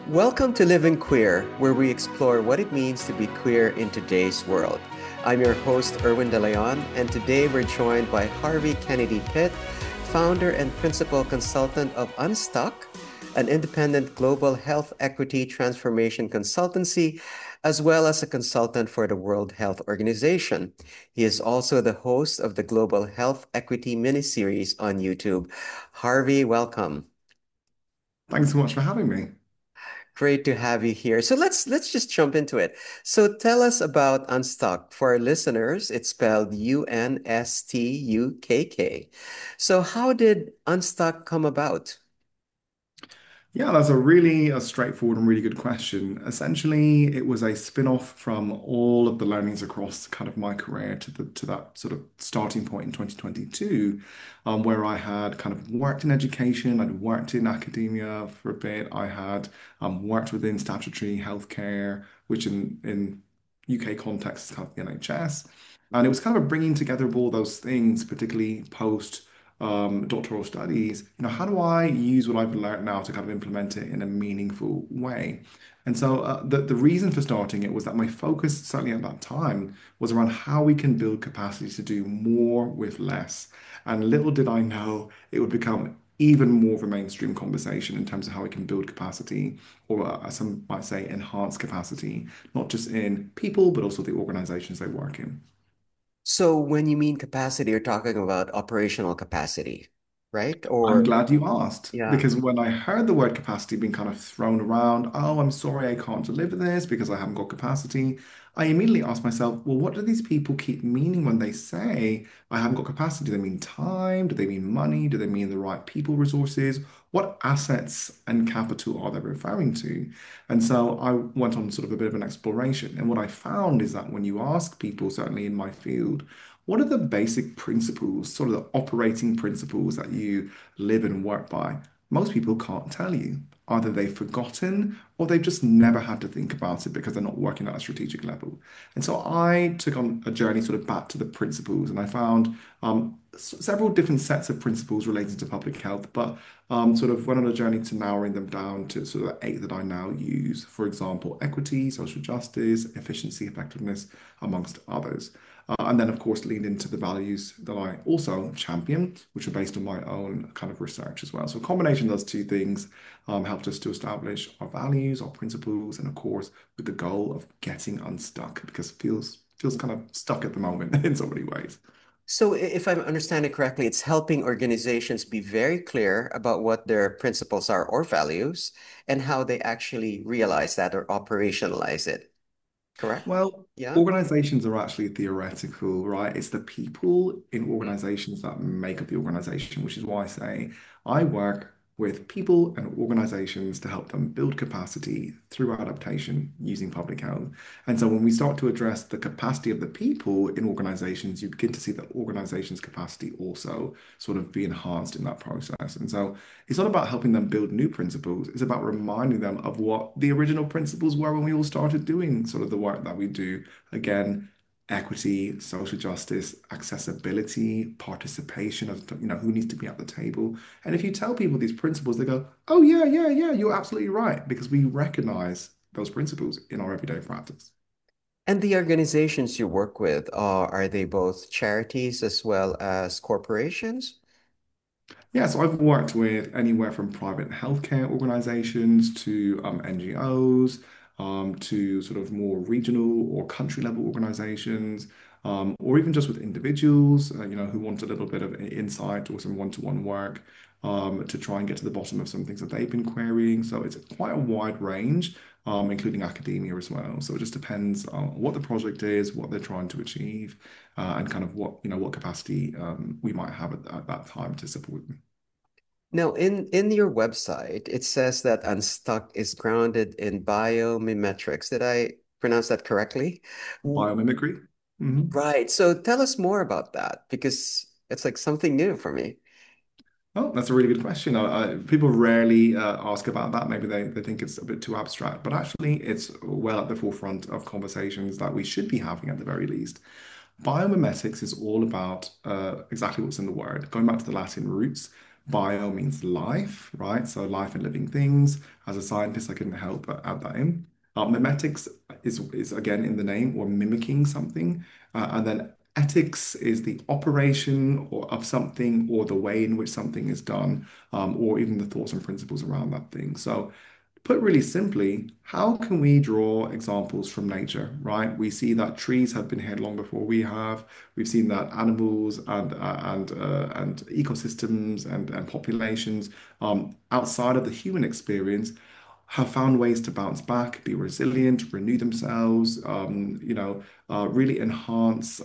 Welcome to Living Queer, where we explore what it means to be queer in today's world. I'm your host, Erwin De Leon, and today we're joined by Harvey Kennedy Pitt, founder and principal consultant of Unstuck, an independent global health equity transformation consultancy, as well as a consultant for the World Health Organization. He is also the host of the Global Health Equity miniseries on YouTube. Harvey, welcome. Thanks so much for having me. Great to have you here. So let's just jump into it. So tell us about Unstuck. For our listeners, it's spelled Unstuck. So how did Unstuck come about? Yeah, that's a really straightforward and really good question. Essentially, it was a spin-off from all of the learnings across kind of my career to that sort of starting point in 2022, where I had kind of worked in education, I'd worked in academia for a bit, I had worked within statutory healthcare, which in UK context is kind of the NHS, and it was kind of bringing together of all those things, particularly post doctoral studies, how do I use what I've learned now to kind of implement it in a meaningful way? And so the reason for starting it was that my focus, certainly at that time, was around how we can build capacity to do more with less. And little did I know it would become even more of a mainstream conversation in terms of how we can build capacity, or as some might say, enhance capacity, not just in people, but also the organizations they work in. So when you mean capacity, you're talking about operational capacity, right? I'm Or glad you asked yeah. because when I heard the word capacity being kind of thrown around, oh, I'm sorry, I can't deliver this because I haven't got capacity, I immediately asked myself, well, what do these people keep meaning when they say I haven't got capacity? Do they mean time? Do they mean money? Do they mean the right people resources? What assets and capital are they referring to? And so I went on sort of a bit of an exploration. And what I found is that when you ask people, certainly in my field, what are the basic principles, sort of the operating principles that you live and work by? Most people can't tell you. Either they've forgotten or they've just never had to think about it because they're not working at a strategic level. And so I took on a journey sort of back to the principles and I found several different sets of principles relating to public health, but sort of went on a journey to narrowing them down to sort of the eight that I now use. For example, equity, social justice, efficiency, effectiveness, amongst others. And then, of course, leaned into the values that I also champion, which are based on my own kind of research as well. So, a combination of those two things helped us to establish our values, our principles, and of course, with the goal of getting unstuck because feels kind of stuck at the moment in so many ways. So if I'm understanding correctly, it's helping organizations be very clear about what their principles are or values and how they actually realize that or operationalize it. Correct? Well, Yeah. organizations are actually theoretical, right? It's the people in organizations that make up the organization, which is why I say I work with people and organizations to help them build capacity through adaptation using public health. And so when we start to address the capacity of the people in organizations, you begin to see that organizations' capacity also sort of be enhanced in that process. And so it's not about helping them build new principles. It's about reminding them of what the original principles were when we all started doing sort of the work that we do. Again, equity, social justice, accessibility, participation of, who needs to be at the table. And if you tell people these principles, they go, oh, yeah, yeah, yeah, you're absolutely right, because we recognize those principles in our everyday practice. And the organizations you work with, are they both charities as well as corporations? Yeah, so I've worked with anywhere from private healthcare organizations to NGOs, to sort of more regional or country level organizations, or even just with individuals, who want a little bit of insight or some one-to-one work, to try and get to the bottom of some things that they've been querying. So it's quite a wide range, including academia as well. So it just depends on what the project is, what they're trying to achieve, and kind of what capacity we might have at that time to support them. Now, in your website, it says that Unstuck is grounded in biomimetrics. Did I pronounce that correctly? W- Biomimicry. Mhm. Right. So tell us more about that because it's like something new for me. Oh, that's a really good question. People rarely ask about that. Maybe they think it's a bit too abstract, but actually, it's well at the forefront of conversations that we should be having at the very least. Biomimetics is all about exactly what's in the word, going back to the Latin roots. Bio means life, right? So life and living things. As a scientist, I couldn't help but add that in. Memetics is again in the name or mimicking something. And then ethics is the operation or of something or the way in which something is done, or even the thoughts and principles around that thing. So put really simply, how can we draw examples from nature, right? We see that trees have been here long before we have. We've seen that animals and ecosystems and populations outside of the human experience have found ways to bounce back, be resilient, renew themselves, really enhance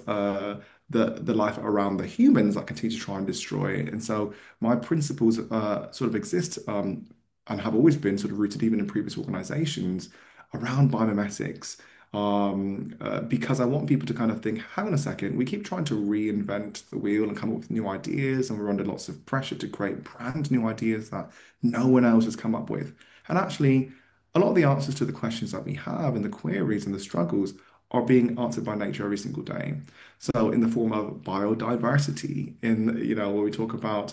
the life around the humans that continue to try and destroy it. And so my principles sort of exist and have always been sort of rooted even in previous organizations around biomimetics. Because I want people to kind of think, hang on a second, we keep trying to reinvent the wheel and come up with new ideas, and we're under lots of pressure to create brand new ideas that no one else has come up with. And actually, a lot of the answers to the questions that we have and the queries and the struggles are being answered by nature every single day. So, in the form of biodiversity, where we talk about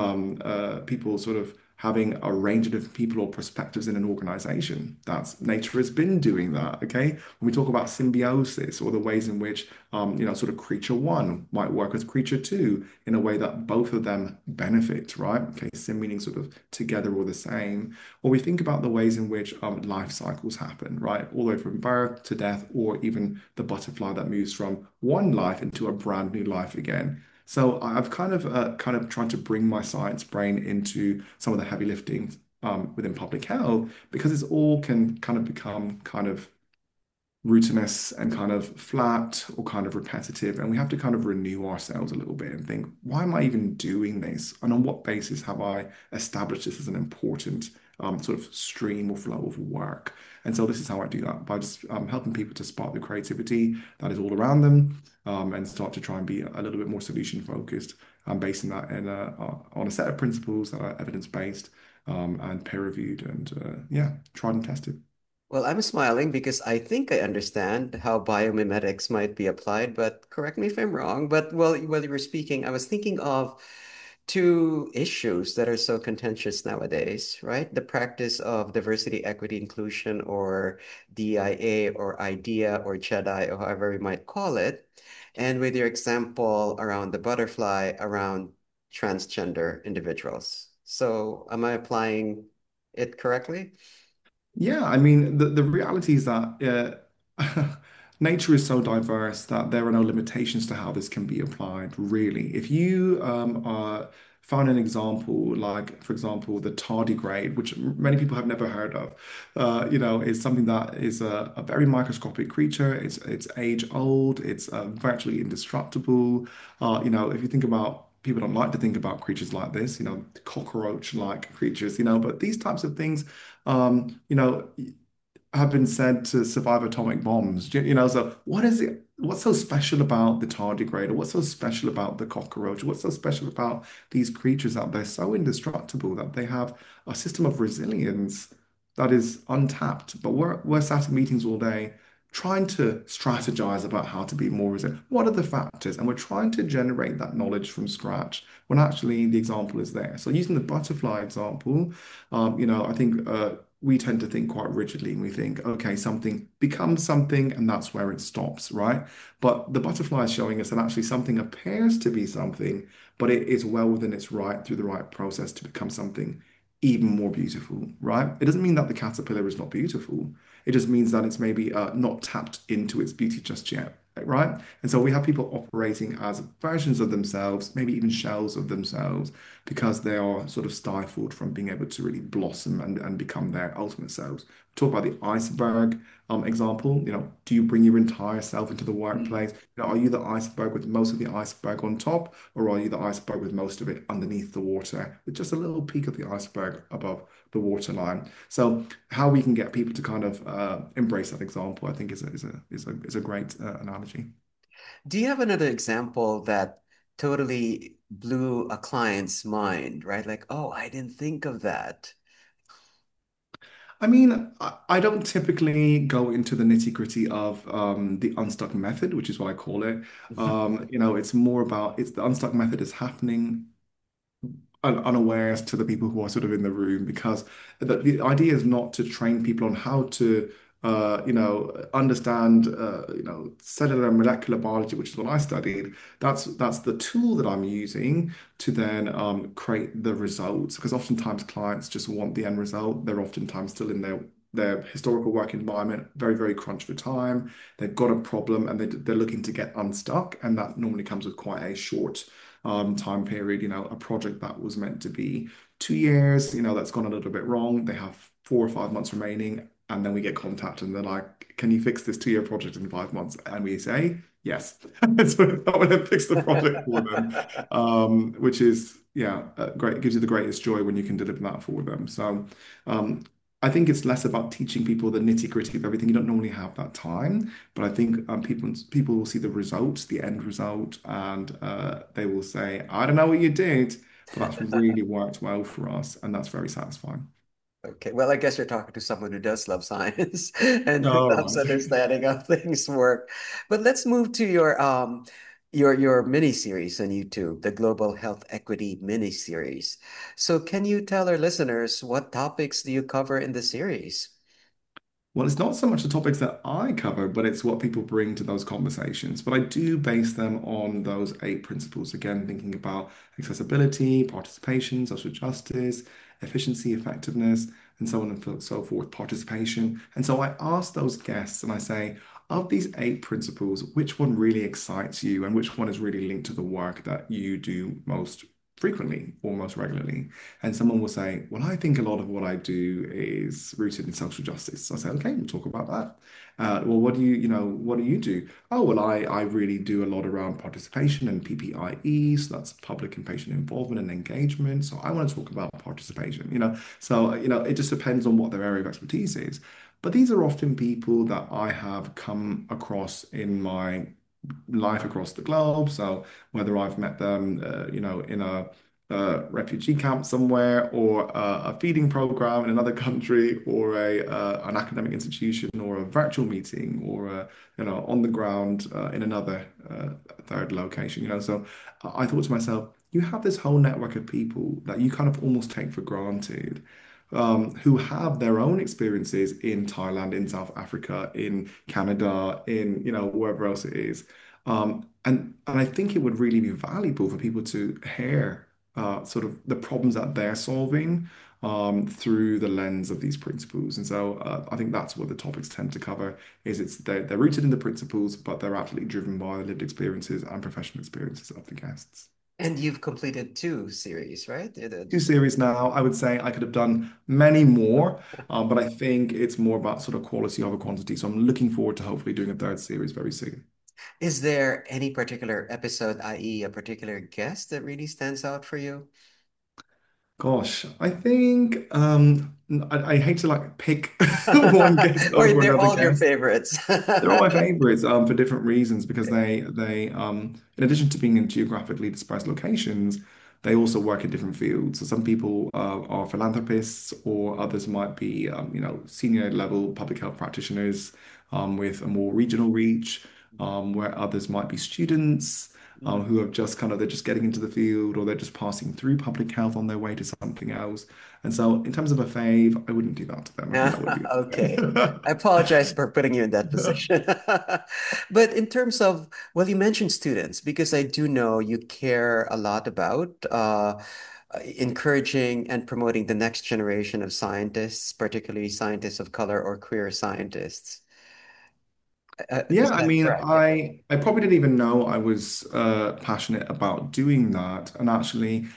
people sort of having a range of different people or perspectives in an organization. That's nature has been doing that. Okay. When we talk about symbiosis or the ways in which, sort of creature one might work with creature two in a way that both of them benefit, right? Okay. Sim meaning sort of together or the same. Or we think about the ways in which life cycles happen, right? All the way from birth to death, or even the butterfly that moves from one life into a brand new life again. So I've kind of tried to bring my science brain into some of the heavy lifting within public health because it's all can kind of become kind of routinous and kind of flat or kind of repetitive. And we have to kind of renew ourselves a little bit and think, why am I even doing this? And on what basis have I established this as an important sort of stream or flow of work? And so this is how I do that by just helping people to spark the creativity that is all around them and start to try and be a little bit more solution focused and basing that on a set of principles that are evidence based and peer reviewed and yeah, tried and tested. Well, I'm smiling because I think I understand how biomimetics might be applied, but correct me if I'm wrong. But while you were speaking, I was thinking of two issues that are so contentious nowadays, right? The practice of diversity, equity, inclusion, or DIA, or IDEA, or JEDI, or however we might call it. And with your example around the butterfly, around transgender individuals. So am I applying it correctly? Yeah, I mean, the reality is that nature is so diverse that there are no limitations to how this can be applied, really. If you found an example, like, for example, the tardigrade, which many people have never heard of, is something that is a very microscopic creature. It's age old, it's virtually indestructible. If you think about people don't like to think about creatures like this, cockroach-like creatures, but these types of things have been said to survive atomic bombs. So what is it? What's so special about the tardigrade? Or what's so special about the cockroach? What's so special about these creatures that they're so indestructible that they have a system of resilience that is untapped? But we're sat in meetings all day trying to strategize about how to be more resilient. What are the factors? And we're trying to generate that knowledge from scratch when actually the example is there. So using the butterfly example, I think we tend to think quite rigidly and we think, okay, something becomes something and that's where it stops, right? But the butterfly is showing us that actually something appears to be something, but it is well within its right through the right process to become something even more beautiful, right? It doesn't mean that the caterpillar is not beautiful. It just means that it's maybe not tapped into its beauty just yet, right? And so we have people operating as versions of themselves, maybe even shells of themselves, because they are sort of stifled from being able to really blossom and become their ultimate selves. Talk about the iceberg example. Do you bring your entire self into the workplace? Are you the iceberg with most of the iceberg on top, or are you the iceberg with most of it underneath the water, with just a little peak of the iceberg above the waterline? So, how we can get people to kind of embrace that example, I think, is a great analogy. Do you have another example that totally blew a client's mind, right? Like, oh, I didn't think of that. I mean, I don't typically go into the nitty-gritty of the unstuck method, which is what I call it. It's more about it's the unstuck method is happening unawares to the people who are sort of in the room, because the idea is not to train people on how to understand cellular and molecular biology, which is what I studied. That's the tool that I'm using to then create the results, because oftentimes clients just want the end result. They're oftentimes still in their historical work environment, very, very crunched for time. They've got a problem and they're looking to get unstuck. And that normally comes with quite a short time period. A project that was meant to be 2 years, that's gone a little bit wrong. They have 4 or 5 months remaining. And then we get contacted and they're like, can you fix this 2-year project in 5 months? And we say, yes. So that would have fixed the project for them, which is, yeah, great. It gives you the greatest joy when you can deliver that for them. So um, I think it's less about teaching people the nitty-gritty of everything. You don't normally have that time, but I think people will see the results, the end result, and they will say, I don't know what you did, but that's really worked well for us, and that's very satisfying. Okay, well, I guess you're talking to someone who does love science and who All loves right. understanding how things work. But let's move to your mini series on YouTube, the Global Health Equity mini series. So can you tell our listeners what topics do you cover in the series? Well, it's not so much the topics that I cover, but it's what people bring to those conversations. But I do base them on those 8 principles. Again, thinking about accessibility, participation, social justice, efficiency, effectiveness, and so on and so forth, participation. And so I ask those guests and I say, of these 8 principles, which one really excites you and which one is really linked to the work that you do most frequently or most regularly? And someone will say, well, I think a lot of what I do is rooted in social justice. So I say, okay, we'll talk about that. Well, what do you do? Oh, well, I really do a lot around participation and PPIE. So that's public and patient involvement and engagement. So I want to talk about participation. So, it just depends on what their area of expertise is. But these are often people that I have come across in my life across the globe. So whether I've met them, in a refugee camp somewhere, or a feeding program in another country, or an academic institution, or a virtual meeting, or on the ground in another third location. So I thought to myself, you have this whole network of people that you kind of almost take for granted. Who have their own experiences in Thailand, in South Africa, in Canada, in wherever else it is, and I think it would really be valuable for people to hear sort of the problems that they're solving through the lens of these principles. And so I think that's what the topics tend to cover. They're rooted in the principles, but they're absolutely driven by the lived experiences and professional experiences of the guests. And you've completed two series, right? 2 series now. I would say I could have done many more, but I think it's more about sort of quality over quantity. So I'm looking forward to hopefully doing a third series very soon. Is there any particular episode, i.e., a particular guest that really stands out for you? Gosh, I think I hate to like pick one guest Or over they're another all your guest. favorites? They're all my favorites for different reasons, because they in addition to being in geographically dispersed locations, they also work in different fields. So some people are philanthropists, or others might be senior level public health practitioners with a more regional reach, where others might be students who have just they're just getting into the field, or they're just passing through public health on their way to something else. And so in terms of a fave, I wouldn't do that to them. I think that would be Okay. unfair. I apologize for putting you in that position. But in terms of, well, you mentioned students because I do know you care a lot about encouraging and promoting the next generation of scientists, particularly scientists of color or queer scientists. Yeah, Is I that mean, correct? Yeah. I probably didn't even know I was passionate about doing that. And actually,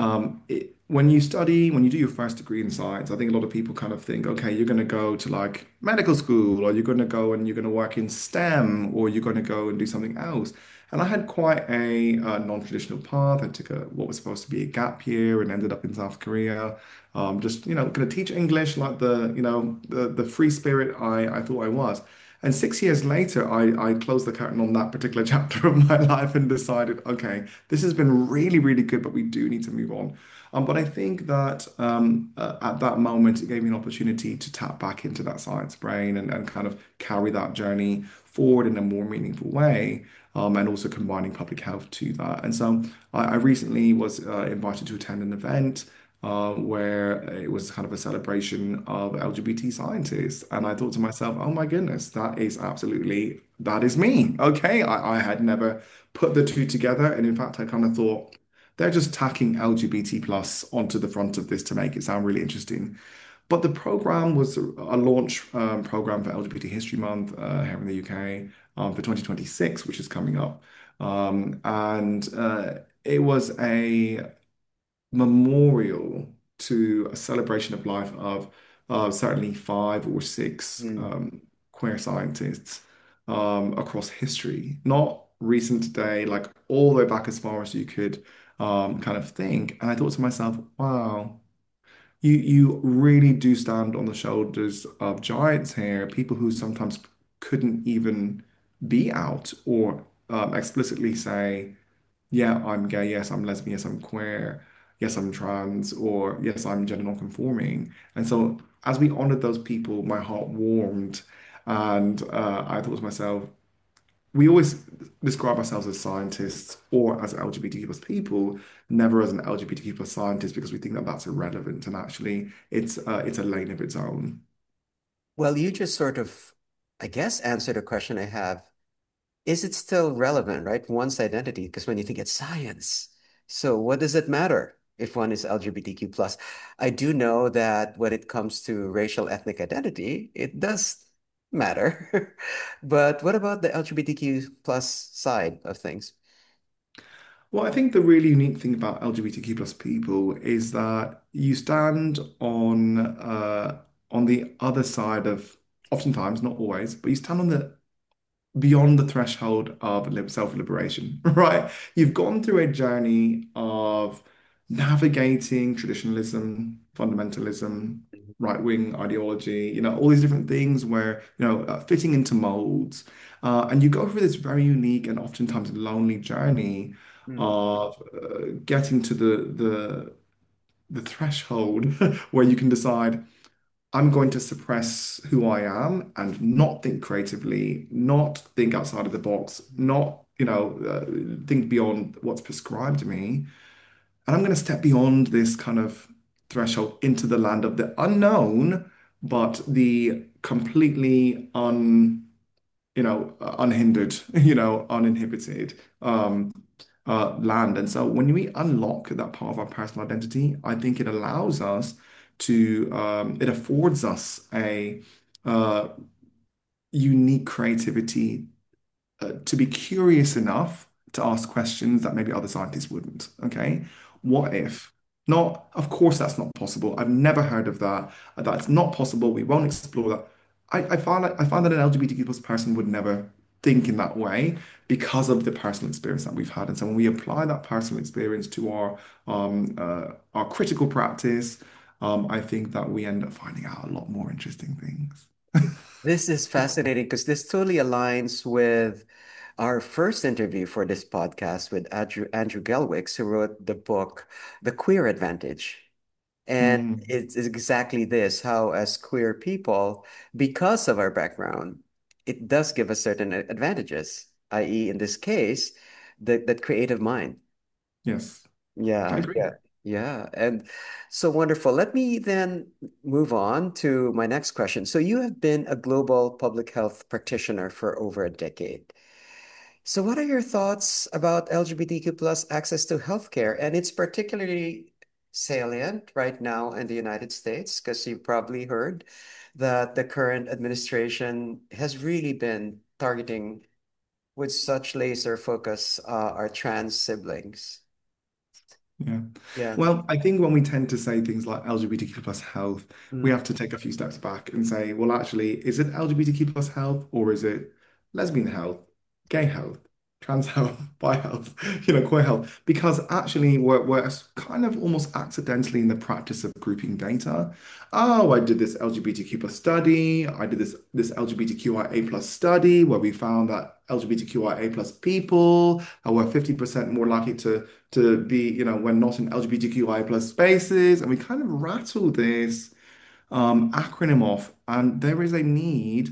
when you do your first degree in science, I think a lot of people kind of think, okay, you're going to go to like medical school, or you're going to go and you're going to work in STEM, or you're going to go and do something else. And I had quite a non-traditional path. I took what was supposed to be a gap year and ended up in South Korea. Just going to teach English like the free spirit I thought I was. And 6 years later, I closed the curtain on that particular chapter of my life and decided, okay, this has been really, really good, but we do need to move on. But I think that at that moment, it gave me an opportunity to tap back into that science brain and kind of carry that journey forward in a more meaningful way, and also combining public health to that. And so I recently was invited to attend an event where it was kind of a celebration of LGBT scientists. And I thought to myself, oh my goodness, that is me. Okay. I had never put the two together. And in fact, I kind of thought they're just tacking LGBT plus onto the front of this to make it sound really interesting. But the program was a launch program for LGBT History Month here in the UK for 2026, which is coming up. And it was a memorial to a celebration of life of certainly five or six Mm. queer scientists across history, not recent today, like all the way back as far as you could kind of think. And I thought to myself, wow, you really do stand on the shoulders of giants here, people who sometimes couldn't even be out or explicitly say, yeah, I'm gay. Yes, I'm lesbian. Yes, I'm queer. Yes, I'm trans. Or yes, I'm gender non-conforming. And so, as we honored those people, my heart warmed, and I thought to myself, we always describe ourselves as scientists or as LGBTQ plus people, never as an LGBTQ plus scientist because we think that that's irrelevant. And actually, it's a lane of its own. Well, you just sort of, I guess, answered a question I have. Is it still relevant, right? One's identity, because when you think it's science, so what does it matter if one is LGBTQ plus? I do know that when it comes to racial ethnic identity, it does matter. But what about the LGBTQ plus side of things? Well, I think the really unique thing about LGBTQ plus people is that you stand on the other side of, oftentimes, not always, but you stand on the beyond the threshold of self-liberation, right? You've gone through a journey of navigating traditionalism, fundamentalism, right-wing ideology, all these different things where, fitting into molds. And you go through this very unique and oftentimes lonely journey Hmm. of getting to the threshold where you can decide I'm going to suppress who I am and not think creatively, not think outside of the box, not, think beyond what's prescribed to me. And I'm going to step beyond this kind of threshold into the land of the unknown, but the completely unhindered, uninhibited land. And so when we unlock that part of our personal identity, I think it allows us it affords us a uh, unique creativity to be curious enough to ask questions that maybe other scientists wouldn't. Okay. What if? Not, of course, that's not possible. I've never heard of that. That's not possible. We won't explore that. I find that an LGBTQ plus person would never think in that way because of the personal experience that we've had. And so when we apply that personal experience to our critical practice, I think that we end up finding out a lot more interesting things. This is fascinating because this totally aligns with our first interview for this podcast with Andrew Gelwicks, who wrote the book The Queer Advantage. And Mm, it's exactly this, how as queer people, because of our background, it does give us certain advantages, i.e., in this case, that creative mind. yes, I Yeah, agree. yeah, yeah. And so wonderful. Let me then move on to my next question. So you have been a global public health practitioner for over a decade. So what are your thoughts about LGBTQ plus access to healthcare? And it's particularly salient right now in the United States, because you've probably heard that the current administration has really been targeting with such laser focus our trans siblings. Yeah. Yeah. Well, I think when we tend to say things like LGBTQ plus health, we Mm. have to take a few steps back and say, well, actually, is it LGBTQ plus health or is it lesbian health, gay health? trans health, bi health, queer health, because actually we're kind of almost accidentally in the practice of grouping data. Oh, I did this LGBTQ plus study. I did this LGBTQIA plus study where we found that LGBTQIA plus people were 50% more likely to be, when not in LGBTQIA plus spaces, and we kind of rattle this acronym off, and there is a need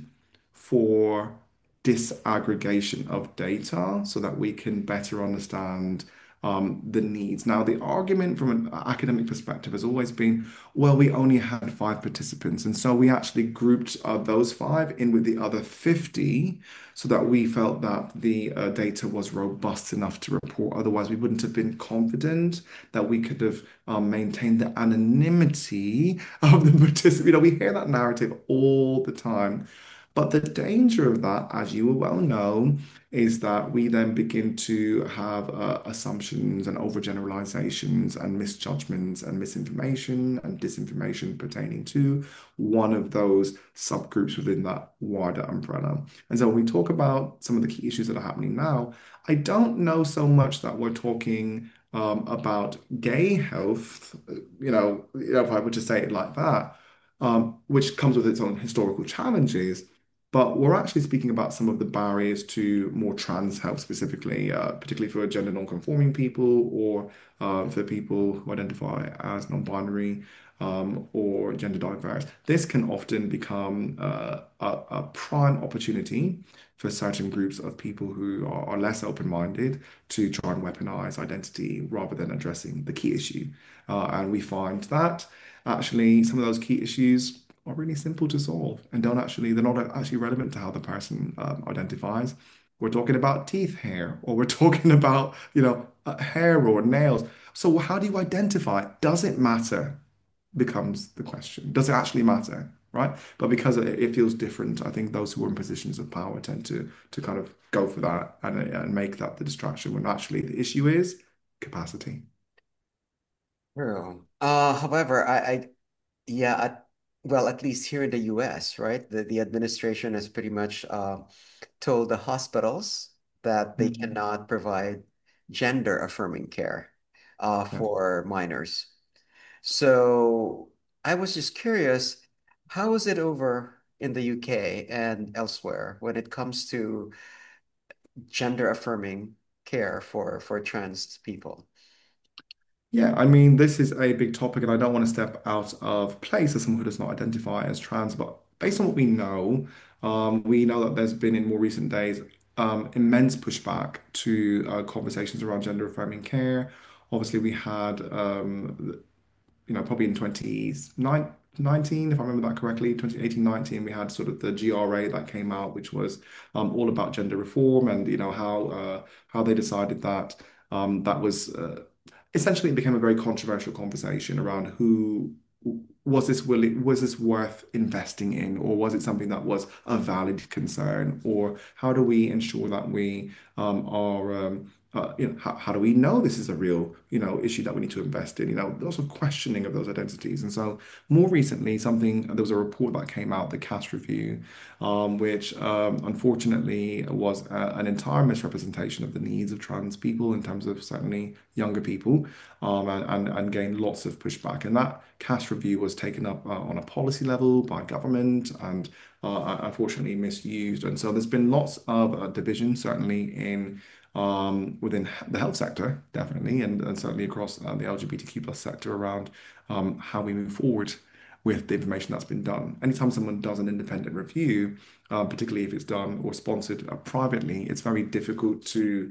for disaggregation of data so that we can better understand the needs. Now, the argument from an academic perspective has always been, well, we only had five participants, and so we actually grouped those five in with the other 50 so that we felt that the data was robust enough to report. Otherwise, we wouldn't have been confident that we could have maintained the anonymity of the participant. We hear that narrative all the time. But the danger of that, as you will well know, is that we then begin to have assumptions and overgeneralizations and misjudgments and misinformation and disinformation pertaining to one of those subgroups within that wider umbrella. And so when we talk about some of the key issues that are happening now, I don't know so much that we're talking about gay health, if I were to say it like that, which comes with its own historical challenges. But we're actually speaking about some of the barriers to more trans health specifically, particularly for gender non-conforming people or for people who identify as non-binary or gender diverse. This can often become a prime opportunity for certain groups of people who are less open-minded to try and weaponize identity rather than addressing the key issue. And we find that actually some of those key issues are really simple to solve and they're not actually relevant to how the person identifies. We're talking about teeth, hair, or we're talking about, hair or nails. So how do you identify? Does it matter? Becomes the question. Does it actually matter? Right? But because it feels different, I think those who are in positions of power tend to kind of go for that and make that the distraction when actually the issue is capacity. True. However, yeah, well, at least here in the US, right? The administration has pretty much told the hospitals that they Mm. cannot provide gender affirming care Yeah. for minors. So I was just curious, how is it over in the UK and elsewhere when it comes to gender affirming care for trans people? Yeah, I mean, this is a big topic, and I don't want to step out of place as someone who does not identify as trans. But based on what we know that there's been in more recent days immense pushback to conversations around gender affirming care. Obviously, we had probably in 2019, if I remember that correctly, 2018, 19, we had sort of the GRA that came out, which was all about gender reform and, how they decided that that was essentially it became a very controversial conversation around who was this worth investing in, or was it something that was a valid concern, or how do we ensure that we are how do we know this is a real issue that we need to invest in? Lots of questioning of those identities. And so more recently, there was a report that came out, the Cass Review, which unfortunately was an entire misrepresentation of the needs of trans people in terms of certainly younger people, and gained lots of pushback. And that Cass Review was taken up on a policy level by government and unfortunately misused. And so there's been lots of division, certainly in within the health sector, definitely, and certainly across the LGBTQ plus sector around how we move forward with the information that's been done. Anytime someone does an independent review, particularly if it's done or sponsored privately, it's very difficult to,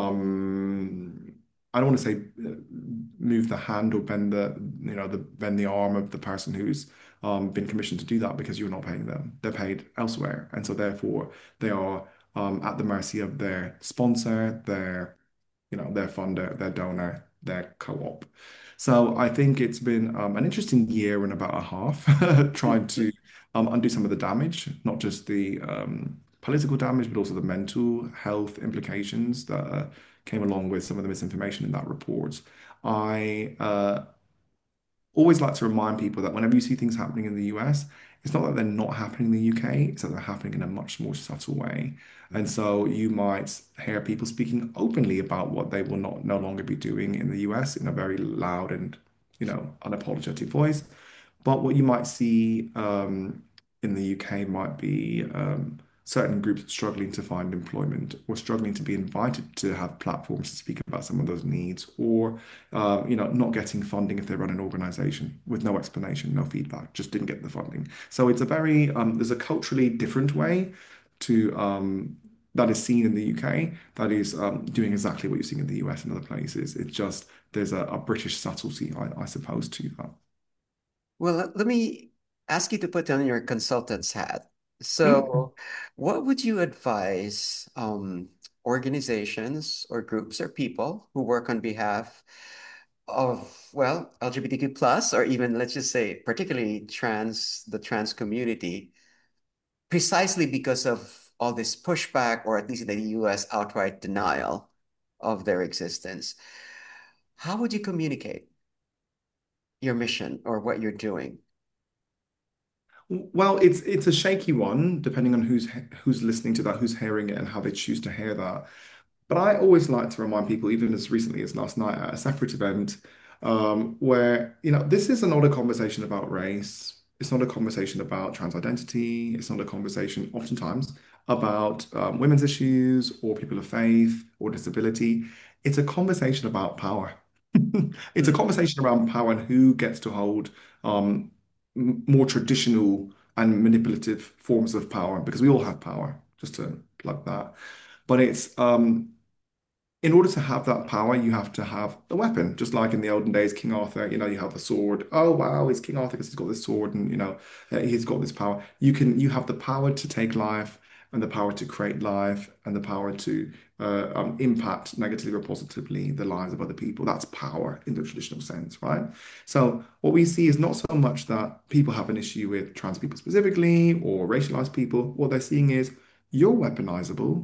I don't want to say move the hand or bend the arm of the person who's been commissioned to do that because you're not paying them. They're paid elsewhere, and so therefore they are at the mercy of their sponsor, their funder, their donor, their co-op. So I think it's been an interesting year and about a half trying to undo some of the damage, not just the political damage, but also the mental health implications that came along with some of the misinformation in that report. I always like to remind people that whenever you see things happening in the US, it's not that they're not happening in the UK, it's that they're happening in a much more subtle way. And so you might hear people speaking openly about what they will not no longer be doing in the US in a very loud and, unapologetic voice. But what you might see in the UK might be certain groups struggling to find employment or struggling to be invited to have platforms to speak about some of those needs, or not getting funding if they run an organization with no explanation, no feedback, just didn't get the funding. So it's a very there's a culturally different way to that is seen in the UK that is doing exactly what you're seeing in the US and other places. It's just there's a British subtlety, I suppose, to that. Well, let me ask you to put on your consultant's hat. Mm. So, what would you advise organizations or groups or people who work on behalf of, well, LGBTQ plus, or even let's just say particularly the trans community, precisely because of all this pushback, or at least in the US outright denial of their existence? How would you communicate your mission or what you're doing? Well, it's a shaky one, depending on who's listening to that, who's hearing it, and how they choose to hear that. But I always like to remind people, even as recently as last night at a separate event, where, this is not a conversation about race. It's not a conversation about trans identity. It's not a conversation, oftentimes, about women's issues or people of faith or disability. It's a conversation about power. It's a Mhm. conversation around power and who gets to hold more traditional and manipulative forms of power, because we all have power, just to plug that. But it's in order to have that power, you have to have the weapon. Just like in the olden days, King Arthur, you have the sword. Oh wow, he's King Arthur because he's got this sword, and he's got this power. You have the power to take life, and the power to create life, and the power to impact negatively or positively the lives of other people. That's power in the traditional sense, right? So what we see is not so much that people have an issue with trans people specifically or racialized people. What they're seeing is you're weaponizable.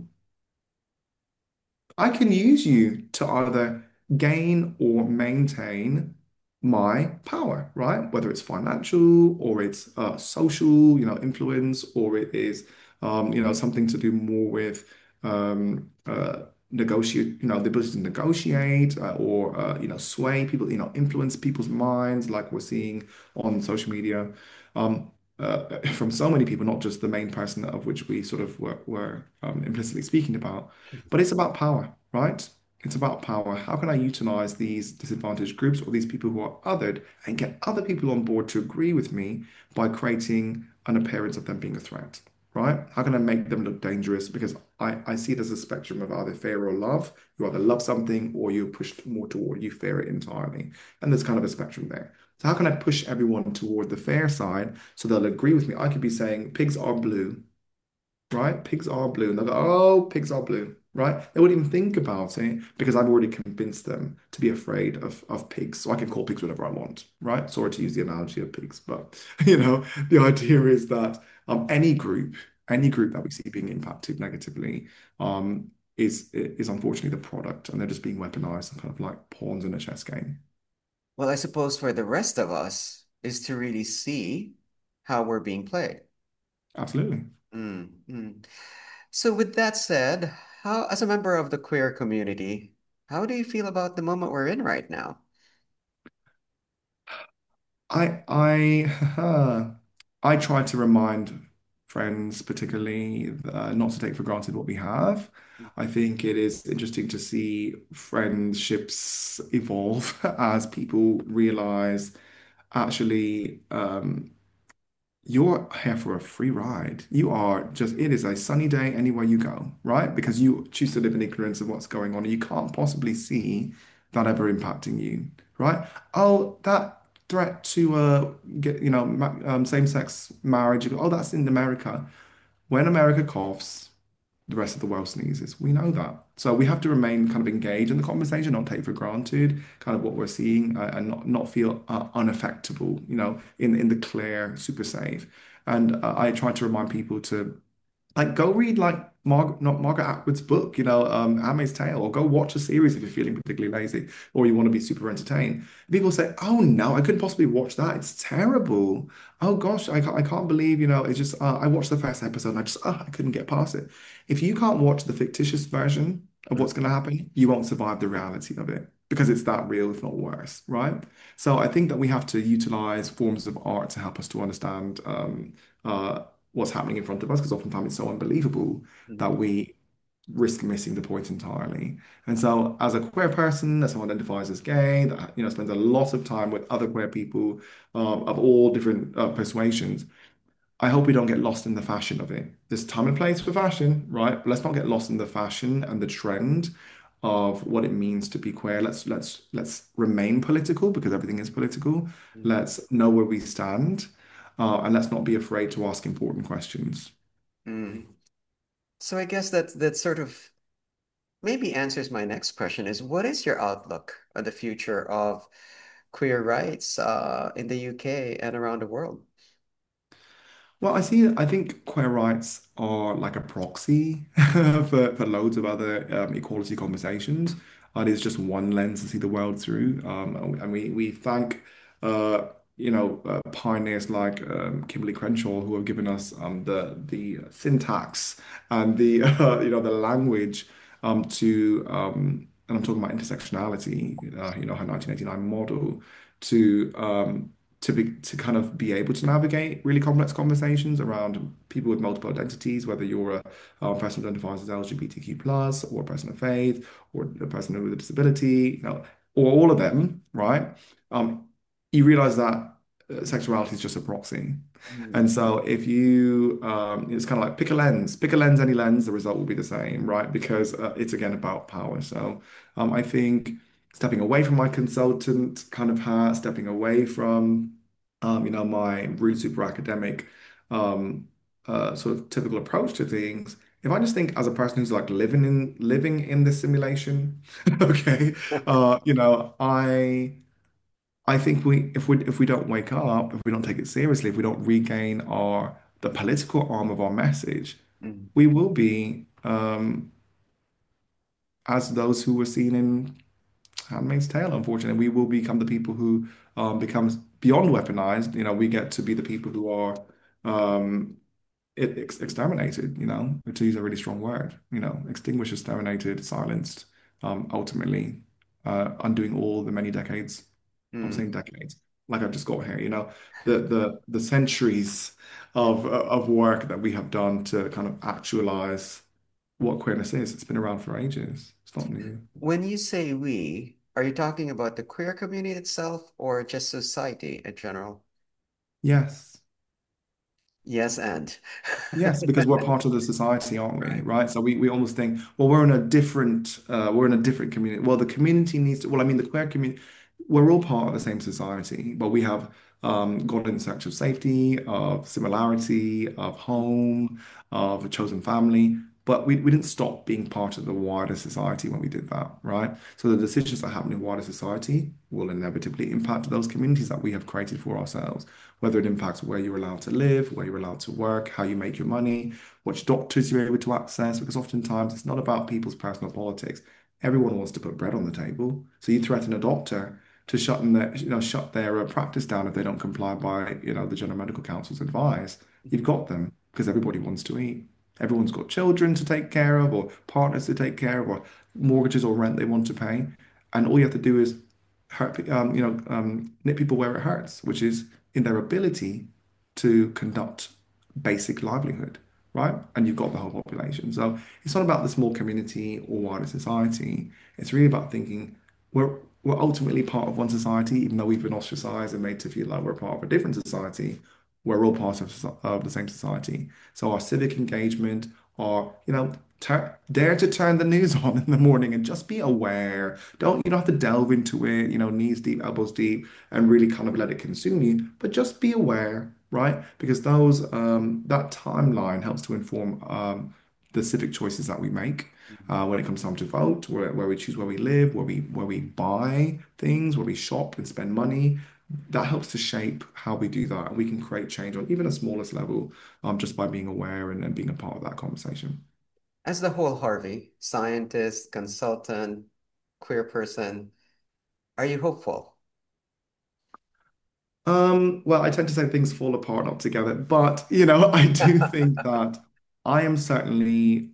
I can use you to either gain or maintain my power, right? Whether it's financial or it's social, influence, or it is, something to do more with negotiate, the ability to negotiate or, sway people, influence people's minds, like we're seeing on social media. From so many people, not just the main person of which we sort of were implicitly speaking about. But it's about power, right? It's about power. How can I utilize these disadvantaged groups or these people who are othered and get other people on board to agree with me by creating an appearance of them being a threat, right? How can I make them look dangerous? Because I see it as a spectrum of either fear or love. You either love something or you're pushed more toward, you fear it entirely. And there's kind of a spectrum there. So how can I push everyone toward the fair side so they'll agree with me? I could be saying pigs are blue, right? Pigs are blue. And they'll go, oh, pigs are blue, right? They wouldn't even think about it because I've already convinced them to be afraid of pigs. So I can call pigs whatever I want, right? Sorry to use the analogy of pigs, but the idea is that any group that we see being impacted negatively, is unfortunately the product, and they're just being weaponized and kind of like pawns in a chess game. Well, I suppose for the rest of us is to really see how we're being played. Absolutely. Mm, mm. So with that said, as a member of the queer community, how do you feel about the moment we're in right now? I I try to remind friends, particularly, not to take for granted what we have. I think it is interesting to see friendships evolve as people realize actually, you're here for a free ride. It is a sunny day anywhere you go, right? Because you choose to live in ignorance of what's going on, and you can't possibly see that ever impacting you, right? Oh, that threat to get, same-sex marriage, you go, oh, that's in America. When America coughs, the rest of the world sneezes. We know that. So we have to remain kind of engaged in the conversation, not take for granted kind of what we're seeing, and not feel unaffectable, in the clear, super safe. And I try to remind people to like go read like not Margaret Atwood's book, Handmaid's Tale, or go watch a series if you're feeling particularly lazy or you want to be super entertained. People say, "Oh no, I couldn't possibly watch that. It's terrible. Oh gosh, I can't believe, it's just I watched the first episode and I couldn't get past it." If you can't watch the fictitious version of what's going to happen, you won't survive the reality of it because it's that real, if not worse, right? So I think that we have to utilize forms of art to help us to understand uh, what's happening in front of us because oftentimes it's so unbelievable that Mhm. we risk missing the point entirely. And so, as a queer person, as someone identifies as gay, that spends a lot of time with other queer people of all different persuasions, I hope we don't get lost in the fashion of it. There's time and place for fashion, right? But let's not get lost in the fashion and the trend of what it means to be queer. Let's remain political because everything is political. Mhm. Let's know where we stand, and let's not be afraid to ask important questions. Mm. So I guess that sort of maybe answers my next question is what is your outlook on the future of queer rights in the UK and around the world? Well, I think queer rights are like a proxy for loads of other equality conversations. And it's just one lens to see the world through. And we thank, pioneers like Kimberly Crenshaw who have given us the syntax and the the language and I'm talking about intersectionality, her 1989 model to to kind of be able to navigate really complex conversations around people with multiple identities, whether you're a person who identifies as LGBTQ plus, or a person of faith, or a person with a disability, or all of them, right? Um, you realize that sexuality is just a proxy. And Mm. so if you, it's kind of like pick a lens, any lens, the result will be the same, right? Because it's again about power. So I think stepping away from my consultant kind of hat, stepping away from, my root super academic, um, sort of typical approach to things. If I just think as a person who's like living in this simulation, okay, I think if we don't wake up, if we don't take it seriously, if we don't regain the political arm of our message, Mm. we will be as those who were seen in Handmaid's Tale, unfortunately. We will become the people who becomes beyond weaponized. We get to be the people who are um, exterminated, to use a really strong word, extinguished, exterminated, silenced, ultimately undoing all the many decades. I'm saying Mm. decades, like I've just got here, the centuries of work that we have done to kind of actualize what queerness is. It's been around for ages. It's not new. When you say we, are you talking about the queer community itself or just society in general? Yes. Yes, and. Yes, because we're part of the society, aren't we? Right. Right. So we almost think, well, we're in a different community. Well, the community needs to, well, I mean, the queer community, we're all part of the same society, but we have gone in search of safety, of similarity, of home, of a chosen family. But we didn't stop being part of the wider society when we did that, right? So the decisions that happen in wider society will inevitably impact those communities that we have created for ourselves, whether it impacts where you're allowed to live, where you're allowed to work, how you make your money, which doctors you're able to access, because oftentimes it's not about people's personal politics. Everyone wants to put bread on the table. So you threaten a doctor to shut their practice down if they don't comply by, the General Medical Council's advice. You've got them because everybody wants to eat. Everyone's got children to take care of, or partners to take care of, or mortgages or rent they want to pay. And all you have to do is nip people where it hurts, which is in their ability to conduct basic livelihood, right? And you've got the whole population. So it's not about the small community or wider society. It's really about thinking we're we're ultimately part of one society, even though we've been ostracized and made to feel like we're part of a different society. We're all part of the same society. So our civic engagement, our, dare to turn the news on in the morning and just be aware. You don't have to delve into it, knees deep, elbows deep, and really kind of let it consume you, but just be aware, right? Because that timeline helps to inform the civic choices that we make when it comes time to vote, where we choose where we live, where we buy things, where we shop and spend money. that helps to shape how we do that. And we can create change on even a smallest level, just by being aware and being a part of that conversation. As the whole Harvey, scientist, consultant, queer person, are you hopeful? Well, I tend to say things fall apart, not together, but I do think that I am certainly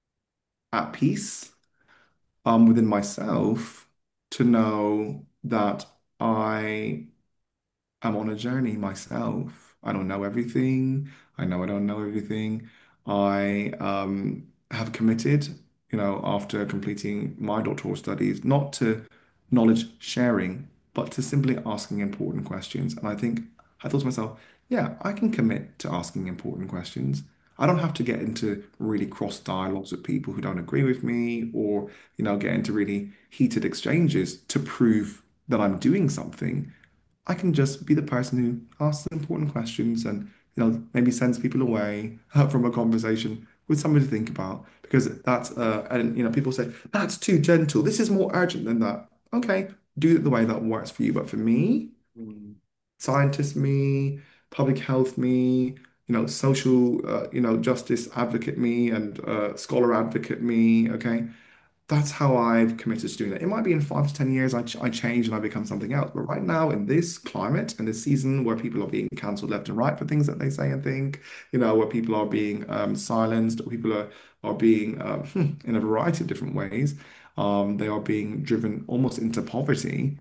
at peace within myself to know that I I'm on a journey myself. I don't know everything. I know I don't know everything. I have committed, after completing my doctoral studies, not to knowledge sharing, but to simply asking important questions. And I thought to myself, yeah, I can commit to asking important questions. I don't have to get into really cross dialogues with people who don't agree with me or, get into really heated exchanges to prove that I'm doing something. I can just be the person who asks important questions and maybe sends people away from a conversation with something to think about because that's and people say that's too gentle. This is more urgent than that. Okay, do it the way that works for you. But for me, Mm. scientist me, public health me, social justice advocate me and scholar advocate me. Okay, that's how I've committed to doing that. It might be in 5 to 10 years I change and I become something else. But right now, in this climate and this season where people are being cancelled left and right for things that they say and think, where people are being silenced, or people are being in a variety of different ways. They are being driven almost into poverty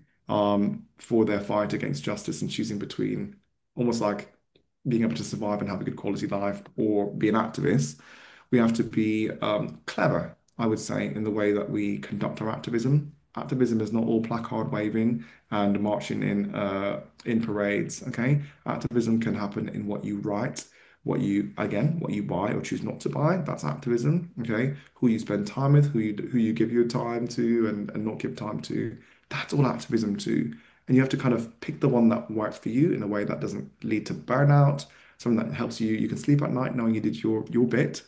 for their fight against justice and choosing between almost like being able to survive and have a good quality life or be an activist. We have to be clever, I would say, in the way that we conduct our activism. Activism is not all placard waving and marching in parades. Okay, activism can happen in what you write, what you buy or choose not to buy. That's activism. Okay, who you spend time with, who you give your time to, and not give time to. That's all activism too. And you have to kind of pick the one that works for you in a way that doesn't lead to burnout, something that helps you. You can sleep at night knowing you did your bit,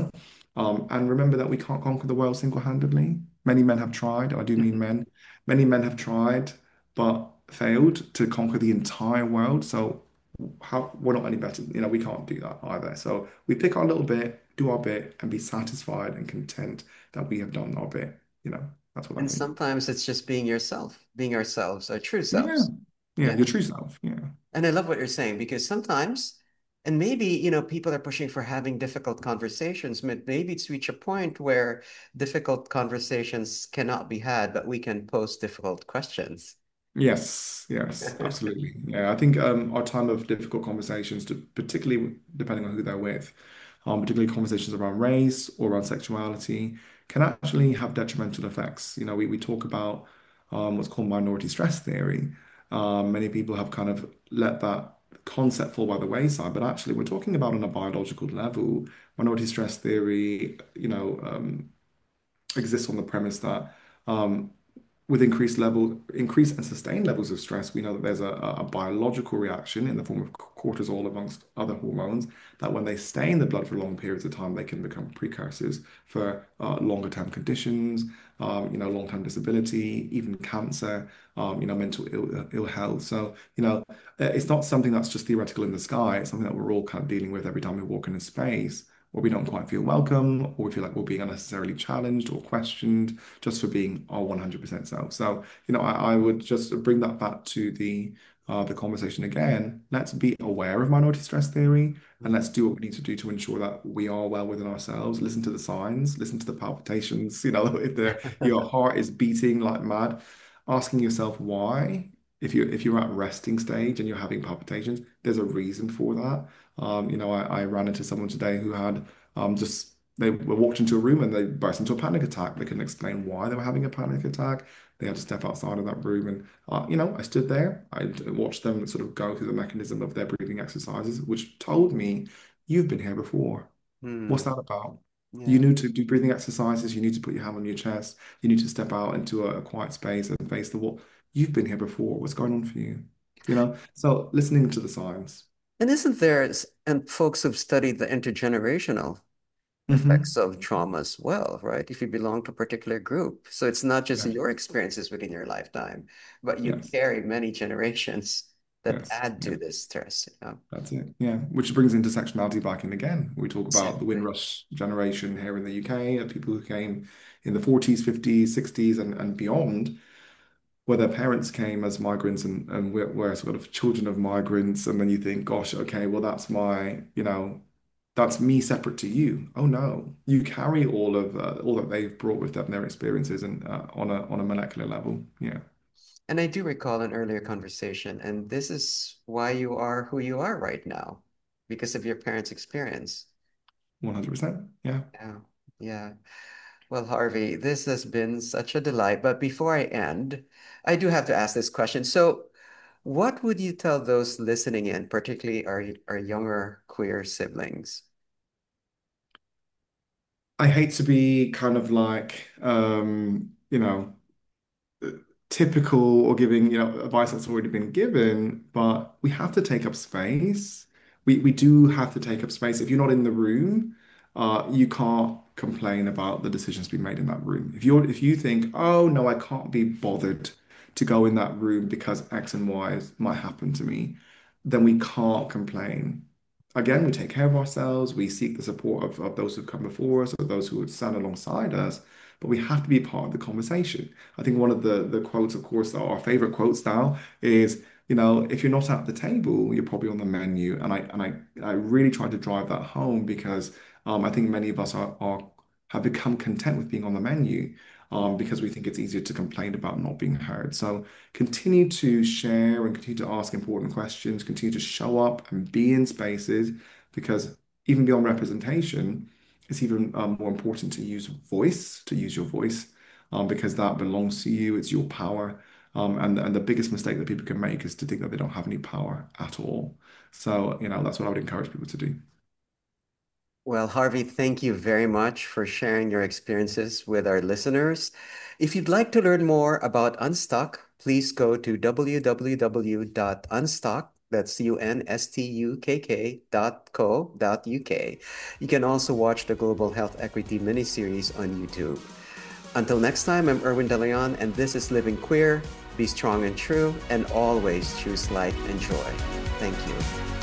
and remember that we can't conquer the world single-handedly. Many men have tried, I do mean men. Many men have tried, but failed to conquer the entire world. So we're not any better. We can't do that either. So we pick our little bit, do our bit, and be satisfied and content that we have done our bit. That's what I And think. sometimes it's just being yourself, being ourselves, our true Yeah. selves. Yeah, Yeah. your true self. Yeah. And I love what you're saying because sometimes, and maybe, people are pushing for having difficult conversations, but maybe it's reach a point where difficult conversations cannot be had, but we can pose difficult questions. Yes, yes, absolutely. Yeah, I think our time of difficult conversations, particularly depending on who they're with, particularly conversations around race or around sexuality, can actually have detrimental effects. We talk about what's called minority stress theory. Many people have kind of let that concept fall by the wayside, but actually, we're talking about on a biological level. Minority stress theory, exists on the premise that um, with increased and sustained levels of stress, we know that there's a biological reaction in the form of cortisol amongst other hormones that when they stay in the blood for long periods of time, they can become precursors for longer term conditions, long-term disability, even cancer, mental ill health. So, it's not something that's just theoretical in the sky. It's something that we're all kind of dealing with every time we walk in a space or we don't quite feel welcome, or we feel like we're being unnecessarily challenged or questioned just for being our 100% self. So, I would just bring that back to the conversation again. Let's be aware of minority stress theory and let's do what we need to do to ensure that we are well within ourselves. Listen to the signs, listen to the palpitations, if your heart is beating like mad, asking yourself why. If you're at resting stage and you're having palpitations, there's a reason for that. I ran into someone today who had just they were walked into a room and they burst into a panic attack. They couldn't explain why they were having a panic attack. They had to step outside of that room, and I stood there. I watched them sort of go through the mechanism of their breathing exercises, which told me, "You've been here before. What's Hmm. that about? You Yeah. need to do breathing exercises. You need to put your hand on your chest. You need to step out into a quiet space and face the wall. You've been here before. What's going on for you?" So listening to the signs. And isn't there, and folks who've studied the intergenerational effects Hmm. of trauma as well, right? If you belong to a particular group. So it's not just Yeah. your experiences within your lifetime, but you Yes. carry many generations. that Yes. add Yeah. to this stress. That's it. Yeah. Which brings intersectionality back in again. We talk about the Exactly. Windrush generation here in the UK, people who came in the 40s, 50s, 60s, and beyond, where their parents came as migrants and we're sort of children of migrants. And then you think, gosh, okay, well, that's my, that's me separate to you. Oh no, you carry all that they've brought with them, their experiences, and on a molecular level. Yeah, And I do recall an earlier conversation, and this is why you are who you are right now, because of your parents' experience. 100%. Yeah. Yeah. Yeah. Well, Harvey, this has been such a delight. But before I end, I do have to ask this question. So, what would you tell those listening in, particularly our younger queer siblings? I hate to be kind of like, typical or giving, advice that's already been given, but we have to take up space. We do have to take up space. If you're not in the room, you can't complain about the decisions being made in that room. If you think, oh no, I can't be bothered to go in that room because X and Y might happen to me, then we can't complain. Again, we take care of ourselves, we seek the support of those who've come before us or those who would stand alongside us, but we have to be part of the conversation. I think one of the quotes, of course, our favorite quotes now is, if you're not at the table, you're probably on the menu. And I really try to drive that home because I think many of us are have become content with being on the menu because we think it's easier to complain about not being heard. So continue to share and continue to ask important questions, continue to show up and be in spaces because even beyond representation, it's even more important to use your voice, because that belongs to you. It's your power. And the biggest mistake that people can make is to think that they don't have any power at all. So, that's what I would encourage people to do. Well, Harvey, thank you very much for sharing your experiences with our listeners. If you'd like to learn more about Unstuck, please go to www.unstuck, that's UNSTUKK.co.uk. You can also watch the Global Health Equity miniseries on YouTube. Until next time, I'm Erwin De Leon, and this is Living Queer. Be strong and true, and always choose light and joy. Thank you.